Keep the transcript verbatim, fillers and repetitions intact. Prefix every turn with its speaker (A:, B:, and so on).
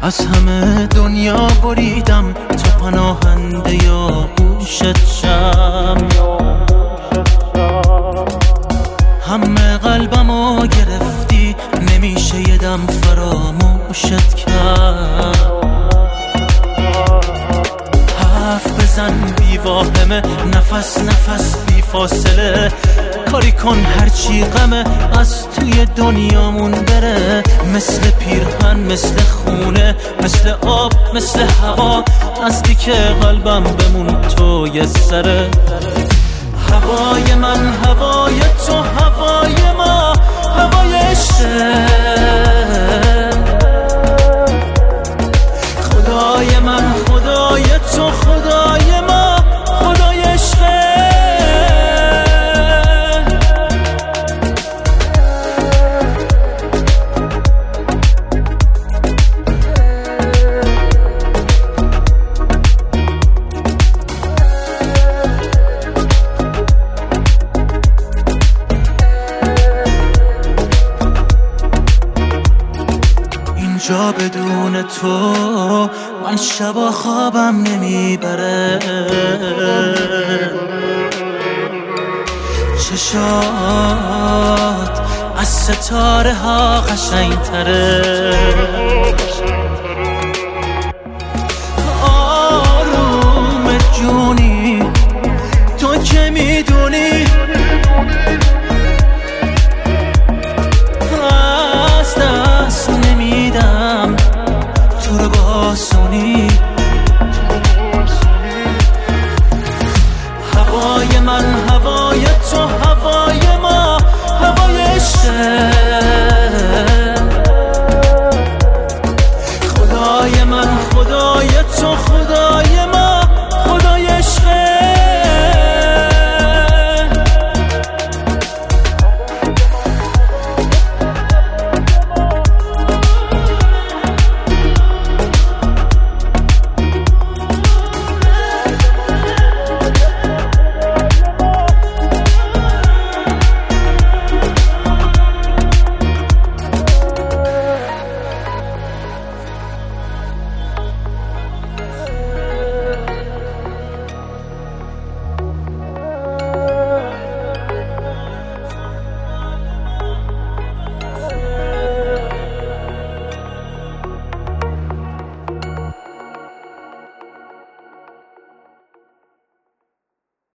A: از همه دنیا بریدم تو پناهنده یا گوشت شم، همه قلبمو گرفتی نمیشه یه دم فراموشت کرد. حرف بزن بی واهمه، نفس نفس بی فاصله، کاری کن هرچی غمه از توی دنیامون بره. مثل پیرهن، مثل خونه، مثل آب، مثل هوا، نزدیک قلبم بمون تو یه سره. هوای من هوای تو، هوای ما هوای عشقه. خدای من خدای تو، خدای ما خدای عشقه. اینجا بدون تو من شبا خوابم نمیبره، چشات از ستاره ها قشنگ تره.